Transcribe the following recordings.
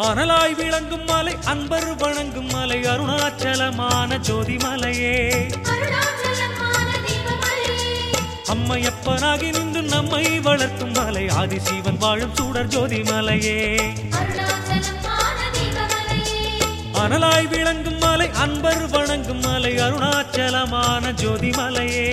அனலாய் விளங்கும் மலை அன்பர் வணங்கும் மலை அருணாச்சலமான ஜோதி மலையே அம்மையப்பனாகி நின்று நம்மை வளர்க்கும் மலை ஆதிசிவன் வாழும் சூடர் ஜோதி மலையே அனலாய் விளங்கும் மலை அன்பர் வணங்கும் மலை அருணாச்சலமான ஜோதி மலையே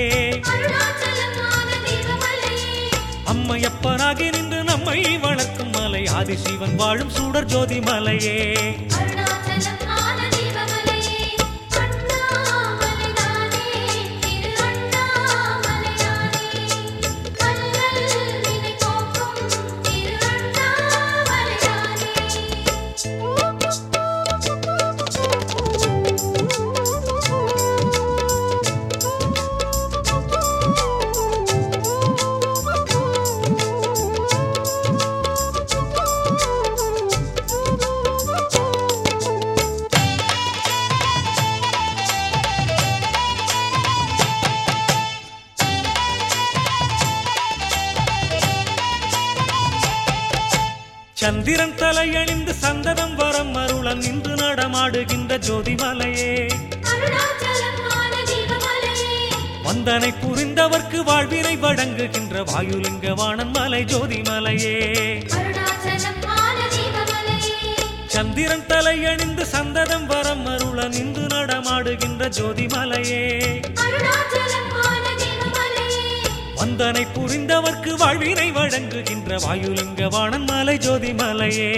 அம்மையப்பனாகி நின்று நம்மை வளர்க்கும் மலை ஆதிசிவன் வாழும் சூடர் ஜோதி மலையே சந்திரன் தலையணிந்து சந்ததம் வரம் அருளன் நின்று நடமாடுகின்ற ஜோதி மலையே வந்தனை புரிந்தவர்க்கு வாழ்வினை வழங்குகின்ற வாயுலிங்க வாணன் மலை ஜோதி மலையே சந்திரன் தலையணிந்து சந்ததம் வரம் அருளன் நின்று நடமாடுகின்ற ஜோதி மலையே வந்தனை புரிந்தவர்க்கு வாழ்வினை வழங்குகின்ற வாயுலிங்க வாணன் மலை ஜோதி மலையே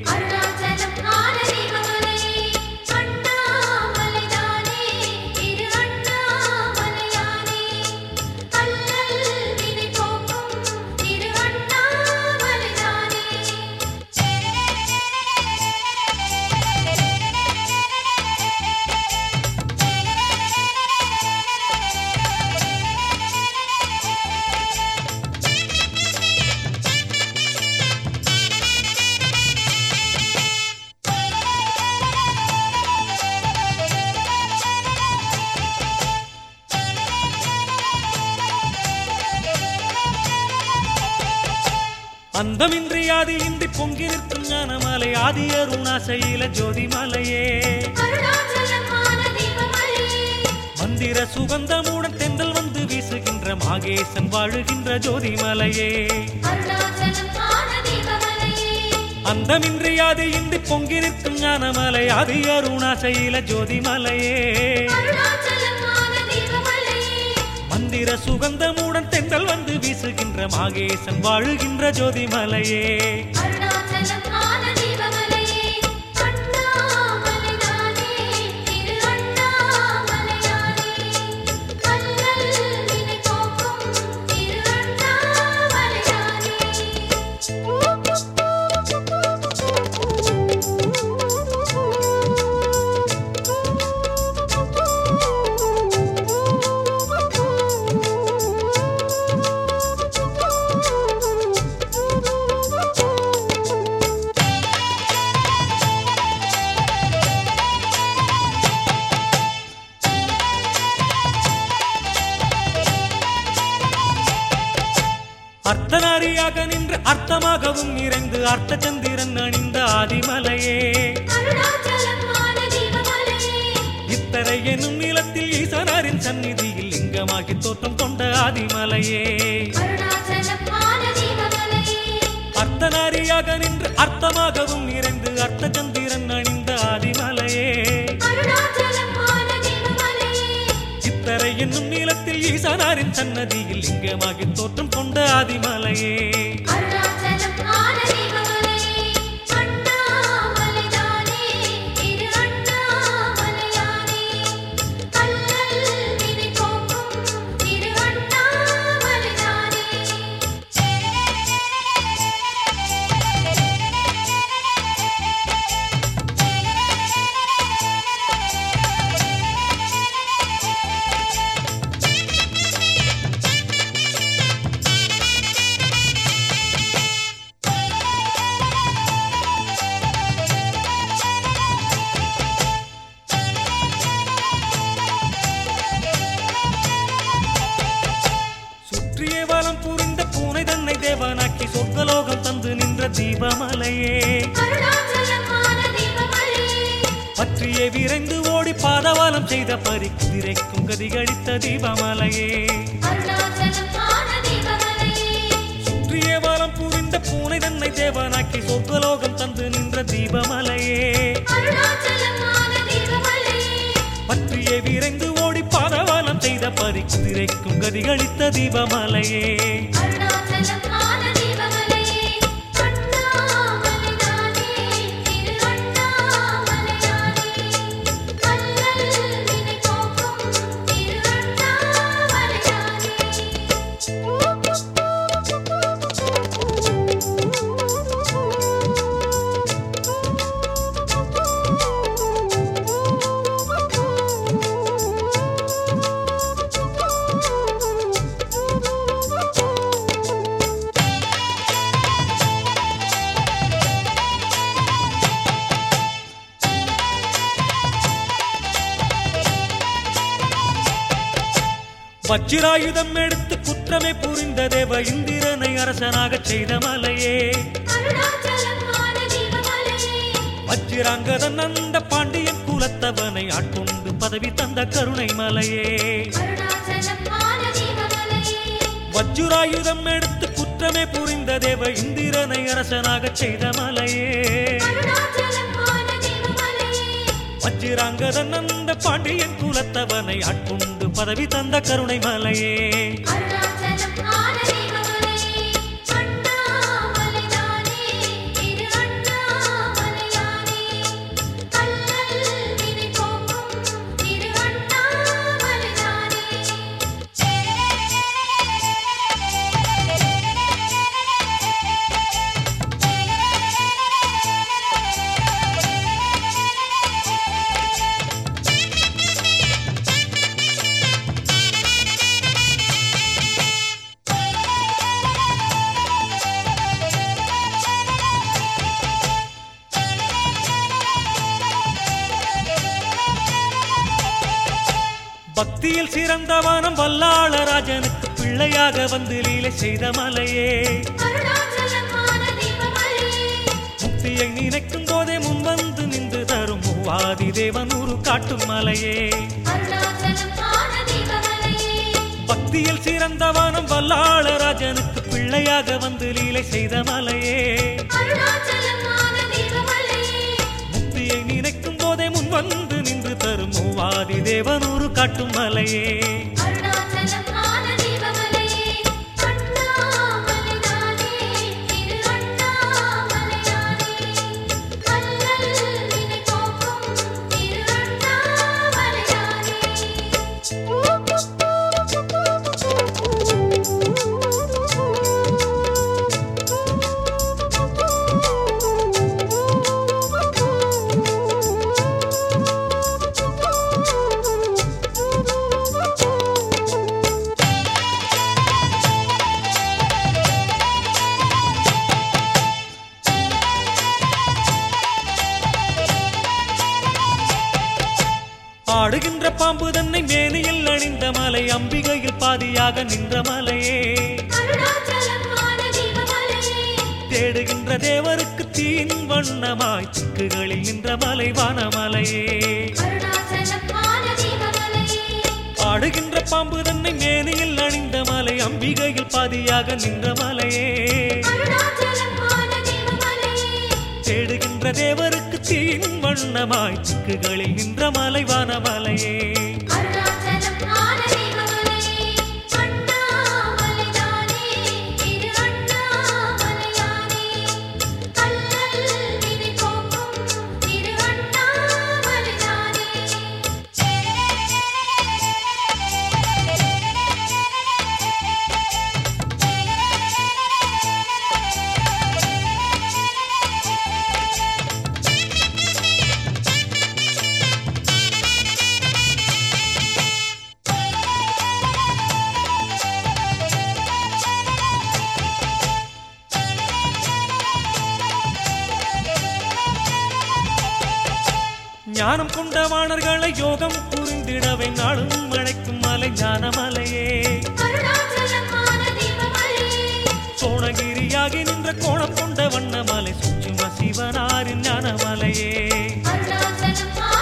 அந்தமின்றி ஆதி இன்றி பொங்கி நிற்கும் ஞானமலை ஆதி அருணாசையில ஜோதி மலையே மந்திர சுகந்தமுடன் தென்றல் வந்து வீசுகின்ற மாகேசன் வாழுகின்ற ஜோதி மலையே அந்தமின்றி ஆதி இன்றி பொங்கி நிற்கும் ஞானமலை ஆதி அருணாசையில ஜோதி மலையே மந்திர சுகந்தமுடன் தென்றல் வந்து வீசுகின்ற மாகேசன் வாழுகின்ற ஜோதி மலையே அர்த்தநாரியாக நின்று அர்த்தமாகவும் நிறைந்து அர்த்த சந்திரன் அணிந்த ஆதிமலையே இத்தரை எனும் நிலத்தில் ஈசனாரின் சந்நிதியில் லிங்கமாகி தோற்றம் கொண்ட ஆதிமலையே அர்த்தநாரியாக நின்று அர்த்தமாகவும் நிறைந்து அர்த்த சந்திரன் அணிந்த ஆதிமலையே இத்தரை என்னும் நீளத்தில் ஈசனாரின் சன்னதியில் லிங்கமாகி தோற்றம் கொண்ட ஆதிமலையே தேவனாக்கி சொர்க்கலோகம் தந்து நின்ற தீபமலையே பற்றியே விரைந்து ஓடி பாதவாலம் செய்த பரி குதிரைக்கும் கதிகளித்த தீபமலையே சுற்றிய வாரம் புரிந்த பூனை தன்னை தேவனாக்கி சொர்க்கலோகம் தந்து நின்ற தீபமலையே பற்றியே விரைந்து ஓடி பாதவாலம் செய்த பரி குதிரைக்கும் கதிகளித்த தீபமலையே வஜ்ராயுதம் எடுத்து குற்றமே புரிந்த தேவ இந்திரனை அரசனாக செய்த மலையே வஜ்ராங்கதன் அந்த பாண்டியன் குலத்தவனை ஆட்கொண்டு பதவி தந்த கருணை மலையே வஜ்ராயுதம் எடுத்து குற்றமே புரிந்த தேவ இந்திரனை அரசனாக செய்த மலையே வஜ்ராங்கதன் அந்த பாண்டியன் குலத்தவனை ஆட்கொண்டு பதவி தந்த கருணை மலையே பக்தியில் சிறந்த வானம் வல்லாளராஜனுக்கு பிள்ளையாக வந்து லீலை செய்த மலையே முக்தியை நினைக்கும் போதே முன்வந்து நின்று தரும் மூவாதி தேவன் ஒரு காட்டும் மலையே பக்தியில் சிறந்த வானம் வல்லாளராஜனுக்கு பிள்ளையாக வந்து லீலை செய்த மலையே முக்தியை நினைக்கும் போதே முன்வந்து நின்று தரும் மூவாதி தேவன் ஒரு காட்டும் மலையே ஆடுகின்ற பாம்பு தன்னை மேனியில் அணிந்த மலை அம்பிகையில் பாதியாக நின்ற மலையே தேடுகின்ற தேவருக்கு தீன் வண்ணமாய் திக்குகளில் நின்ற மலை வானமலையே ஆடுகின்ற பாம்பு தன்னை மேனியில் அணிந்த மலை அம்பிகையில் பாதியாக நின்ற மலையே தேடுகின்ற தேவருக்கு தீன் வண்ணமாய் திக்குகளில் நின்ற மலை வானமலையே ஞானம் கொண்ட வாணர்களை யோகம் புரிந்திடவை நாளும் அழைக்கும் மலை ஞானமலையே சோணகிரியாகி நின்ற கோணம் கொண்ட வண்ணமலை சுச்சும சிவனாரின் ஞானமலையே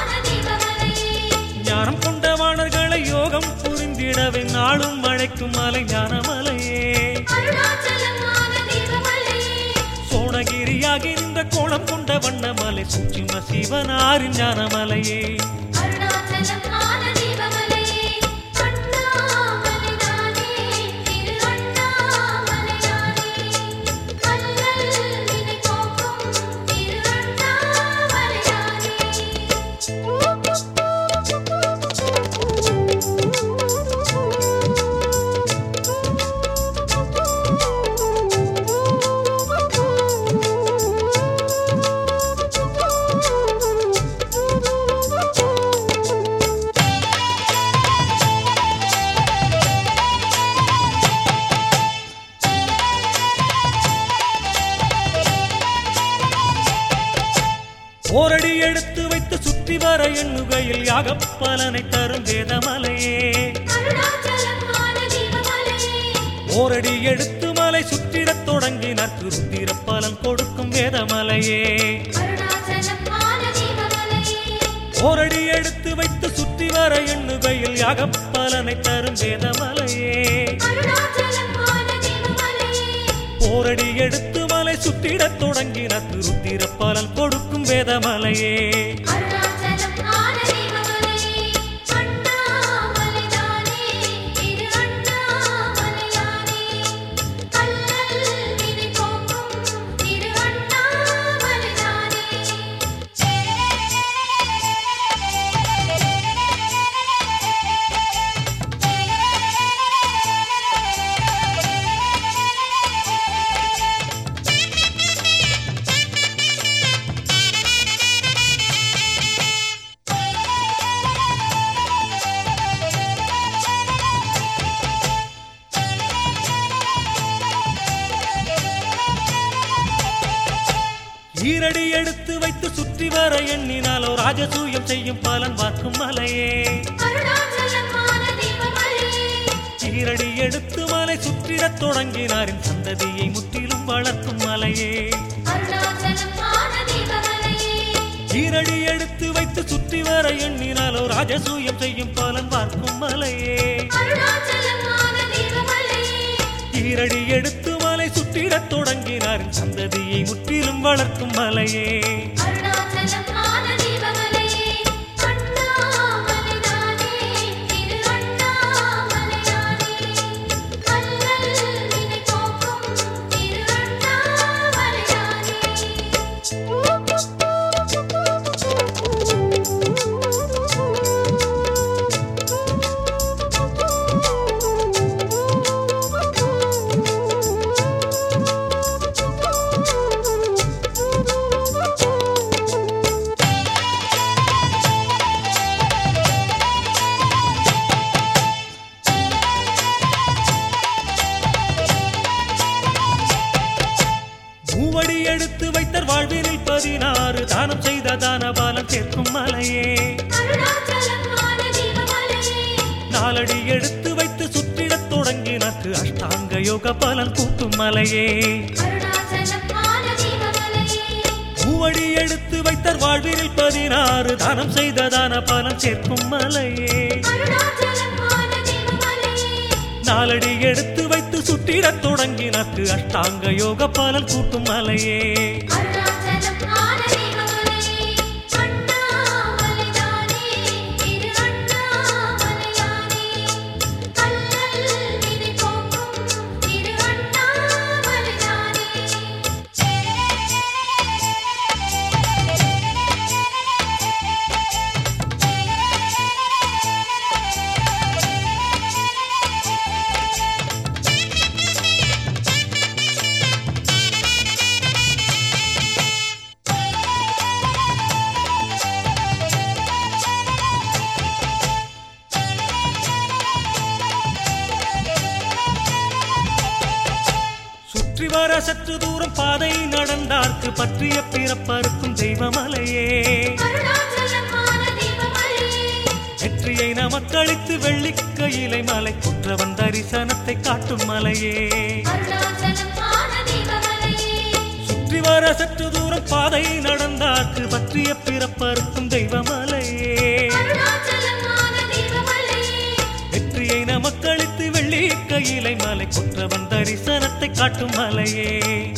நாளும் மழைக்கும் மலை ஞானமலையே சோணகிரியாகி நின்ற கோலம் கொண்ட வண்ணமலை சூட்சும சிவனாரின் ஞானமலையே ஓரடி எடுத்து வைத்து சுற்றி வர எண்ணுகையில் யாகப் பலனை தரும் வேதமலையே ஓரடி எடுத்து மலை சுற்றிடத் தொடங்கினார் ருத்திர பலன் கொடுக்கும் வேதமலையே ஓரடி எடுத்து வைத்து சுற்றி வர எண்ணுகையில் யாகப் பலனை தரும் வேதமலையே ஓரடி எடுத்து மலை சுற்றிடத் தொடங்கினார் ருத்திர பலன் கொடுக்கும் வேதமலையே ஈரடி எடுத்து வைத்து சுற்றி வர எண்ணினாலோ ராஜசூயம் செய்யும் பலன் பார்க்கும் மலையே ஈரடி எடுத்து மலை சுற்றிடத் தொடங்கினாரின் சந்ததியை முற்றிலும் வளர்க்கும் மலையே ஈரடி எடுத்து வைத்து சுற்றி வர எண்ணினாலோ ராஜசூயம் செய்யும் பலன் பார்க்கும் மலையே ஈரடி எடுத்து மலை சுற்றிடத் தொடங்கினாரின் சந்ததியை முற்றிலும் வளர்க்கும் மலையே மூவடி எடுத்து வைத்தர் வாழ்வினில் 16 தானம் செய்த தான பலன் சேர்க்கும் மலையே நாலடி எடுத்து வைத்து சுற்றிடத் தொடங்கினக்கு அஷ்டாங்க யோக பலன் கூட்டும் மலையே மூவடி எடுத்து வைத்தர் வாழ்வினில் 16 தானம் செய்த தான பலன் சேர்க்கும் மலையே நாலடி எடுத்து வைத்து சுற்றிடத் தொடங்கினக்கு அஷ்டாங்க யோக பலன் கூட்டும் மலையே சுற்றி வர சற்று தூரம் பாதை நடந்தார்க்கு பற்றிய பிறப்பறுக்கும் தெய்வமலையே வெற்றியை நமக்களித்து வெள்ளிக்கையிலை மலை குற்றவன் தரிசனத்தை காட்டும் மலையே சுற்றி வர சற்று தூரம் பாதை நடந்தார்க்கு பற்றிய பிறப்பறுக்கும் தெய்வமலையே வெற்றியை நமக்களித்து கையிலை மலை கொற்றவன் தரிசனத்தை காட்டும் மலையே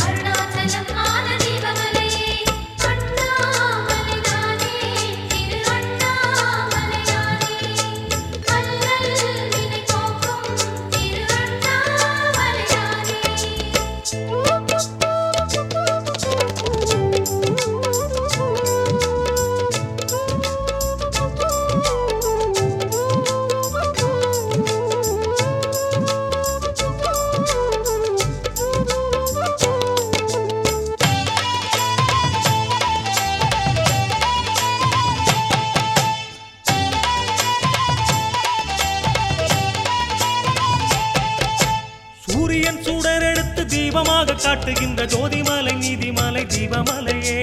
தீபமாக காட்டுகின்ற ஜோதிமலை நீதிமலை தீபமலையே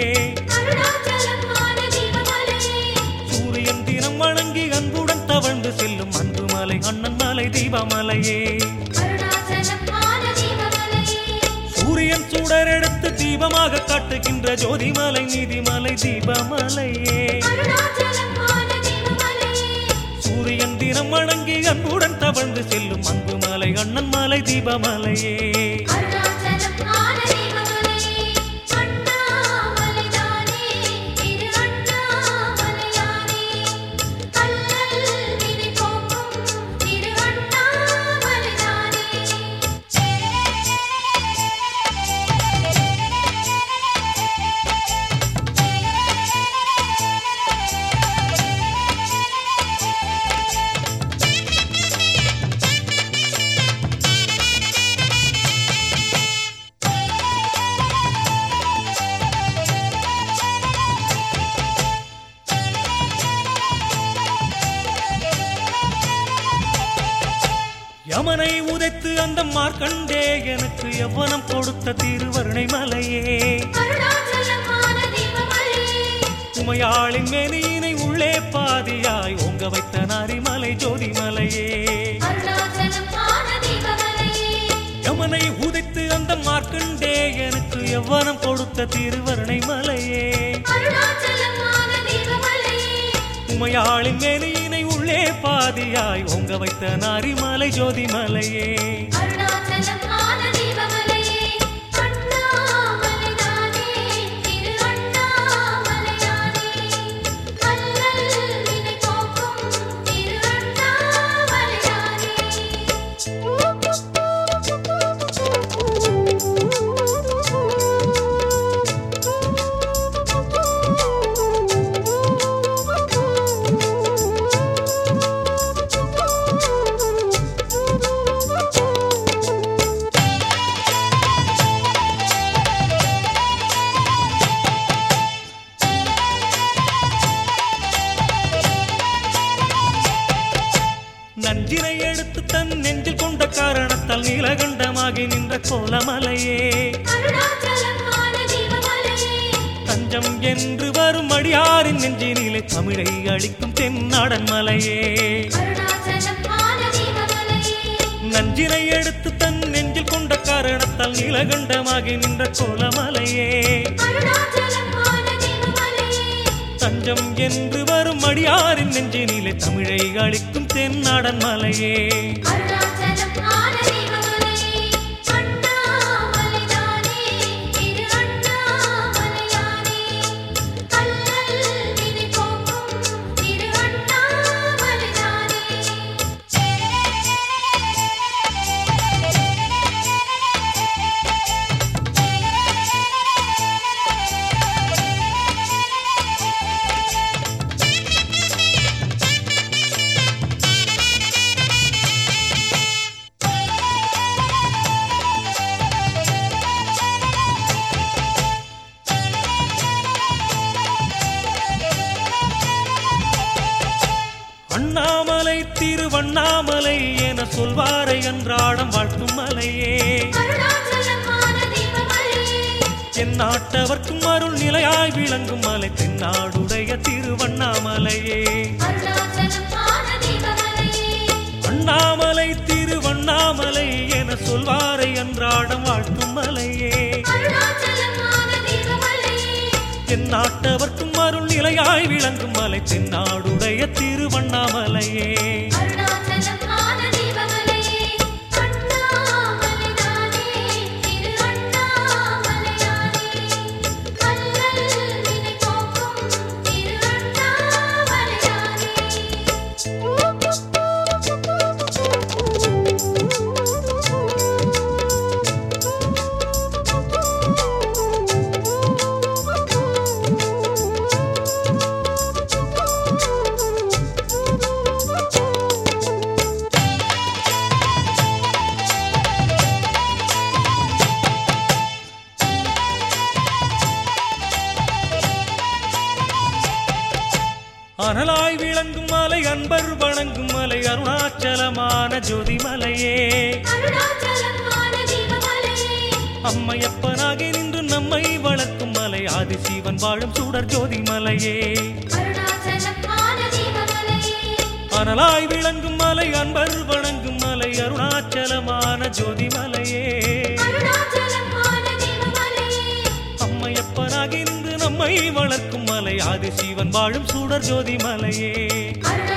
சூரியன் தினம் வணங்கி அன்புடன் தவழ்ந்து செல்லும் அன்புமலை அண்ணன் மலை தீபமலையே சூரியன் சுடர் எடுத்து தீபமாக காட்டுகின்ற ஜோதிமலை நீதிமலை தீபமலையே சூரியன் தினம் வணங்கி அன்புடன் தவழ்ந்து செல்லும் அன்புமலை அண்ணன் மலை தீபமலையே யமனை உதைத்து அந்த மார்க்கண்டே எனக்கு யவனம் கொடுத்த திருவருணை மலையே உமையாளின் மேனியினை உள்ளே பாதியாய் ஓங்க வைத்த நாரிமலை ஜோதிமலையே யமனை உதைத்து அந்த மார்க்கண்டே எனக்கு யவனம் கொடுத்த திருவருணை மலையே உமையாளின் மேனியினை உள்ளே பாதியாய் ஓங்க வைத்த நாரிமலை ஜோதிமலையே நஞ்சினை எடுத்து தன் நெஞ்சில் கொண்ட காரணத்தால் நீலகண்டமாகி நின்ற கோலமலையே தஞ்சம் என்று வரும் அடியாரின் நெஞ்சினிலே தமிழை அளிக்கும் தென்னாடன் மலையே நஞ்சினை எடுத்து தன் நெஞ்சில் கொண்ட காரணத்தால் நீலகண்டமாகி நின்ற கோலமலையே தஞ்சம் என்று வரும் அடியாரின் நெஞ்சினிலே தமிழை அளிக்கும் தென்னாடன் மலையே அண்ணாமலை திருவண்ணாமலை என சொல்வாரை அன்றாடம் வாழ்த்தும் மலையே தென்னாட்டவர்க்கும் அருள் நிலையாய் விளங்கும் மலை தென்னாடுடைய திருவண்ணாமலையே அண்ணாமலை திருவண்ணாமலை என சொல்வாரை அன்றாடம் வாழ்த்தும் மலையே தென்னாட்டவர்க்கும் அருள் நிலையாய் விளங்கும் மலை தென்னாடுடைய திருவண்ணாமலையே அனலாய் விளங்கும் மலை அன்பர் வணங்கும் மலை அருணாச்சலமான ஜோதிமலையே அம்மையப்பனாகி நின்று நம்மை வளர்க்கும் மலை ஆதிசிவன் வாழும் சுடர் ஜோதிமலையே அனலாய் விளங்கும் மலை அன்பர் வணங்கும் மலை அருணாச்சலமான ஜோதிமலையே அம்மையப்பனாகி நின்று நம்மை வளர்க்கும் மலை ஆதிசிவன் வாழும் சுடர் ஜோதிமலையே